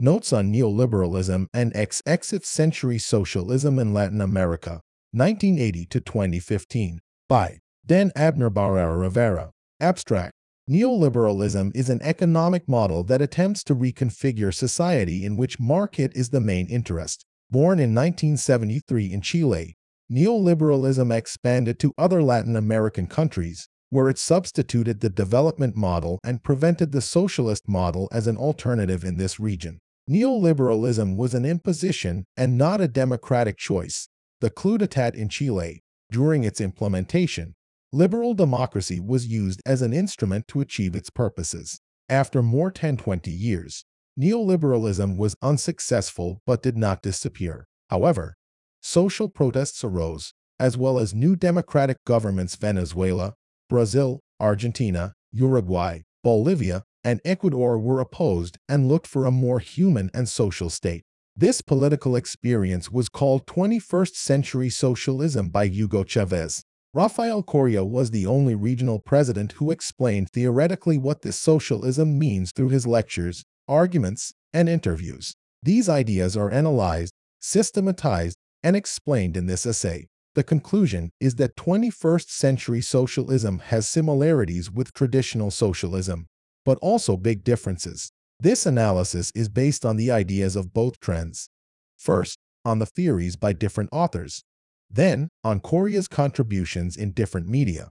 Notes on Neoliberalism and Exit Century Socialism in Latin America, 1980 to 2015, by Dan Abner Barrera Rivera. Abstract. Neoliberalism is an economic model that attempts to reconfigure society in which market is the main interest. Born in 1973 in Chile, neoliberalism expanded to other Latin American countries, where it substituted the development model and prevented the socialist model as an alternative in this region. Neoliberalism was an imposition and not a democratic choice. The coup d'etat in Chile, during its implementation, liberal democracy was used as an instrument to achieve its purposes. After more than 20 years, neoliberalism was unsuccessful but did not disappear. However, social protests arose, as well as new democratic governments. Venezuela, Brazil, Argentina, Uruguay, Bolivia, and Ecuador were opposed and looked for a more human and social state. This political experience was called 21st Century Socialism by Hugo Chavez. Rafael Correa was the only regional president who explained theoretically what this socialism means through his lectures, arguments, and interviews. These ideas are analyzed, systematized, and explained in this essay. The conclusion is that 21st century socialism has similarities with traditional socialism, but also big differences. This analysis is based on the ideas of both trends. First, on the theories by different authors. Then, on Correa's contributions in different media.